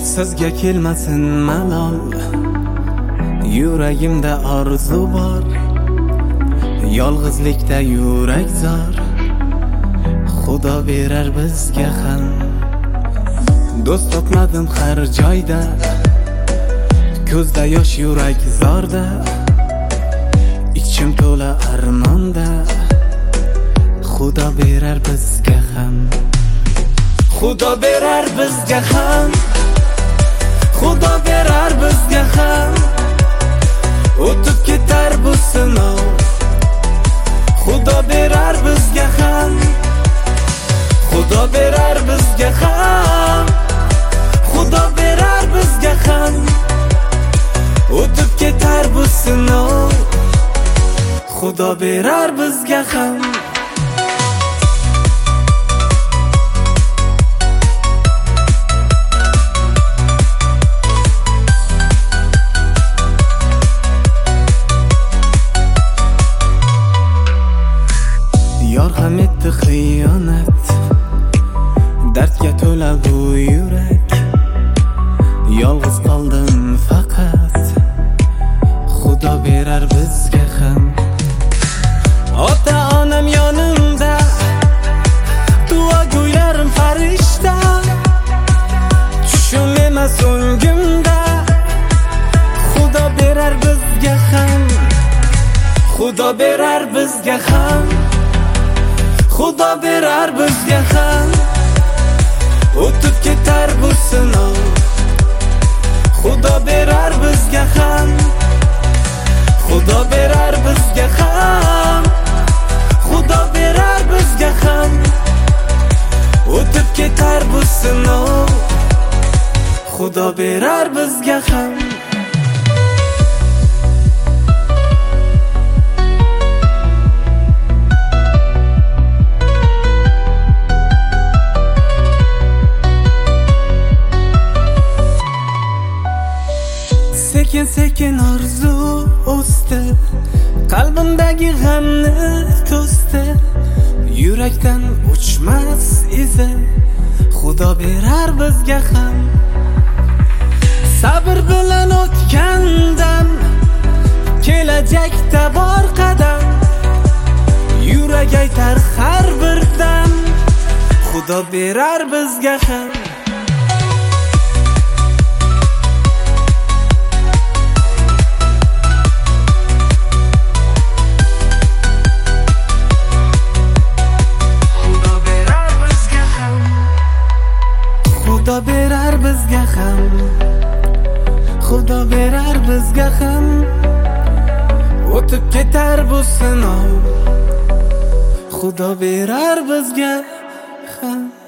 Sizga kelmasin malol, yuragimda orzu bor, yolg'izlikda yurak zor, Xudo berar bizga ham. Do'st topmadim har joyda, ko'zda yosh yurak zorda, ichim to'la armonda, Xudo berar bizga ham. Xudo berar bizga ham, Xudo berar bizga ham, o'tib ketar bu sinov. Xudo berar bizga ham, Xudo berar bizga ham, Xudo berar bizga ham, o'tib ketar bu sinov. Xudo berar bizga ham. Yor ham etdi xiyonat, dardga to'la bu yurak, yolg'iz qoldim faqat, Xudo berar bizga ham. Ota onam yonimda, duogo'ylarim farishta, tushim emas o'ngimda, Xudo berar bizga ham, Xudo berar bizga ham, Xudo berar bizga ham, o'tib ketar bu sinov. Xudo berar bizga ham, Xudo berar bizga ham, Xudo berar bizga ham, o'tib ketar bu sinov. Xudo berar bizga ham. Sekin sekin orzu o'sdi, qalbimdagi g'amni to'sdi, yurakdan uchmas izi, Xudo berar bizga ham. Sabr bilan o'tgandan, kelajakda bor qadam, yurak aytar har bir dam, Xudo berar bizga ham. Xudo berar bizga ham, Xudo berar bizga ham, o'tib ketar bu sinov. Xudo berar bizga ham.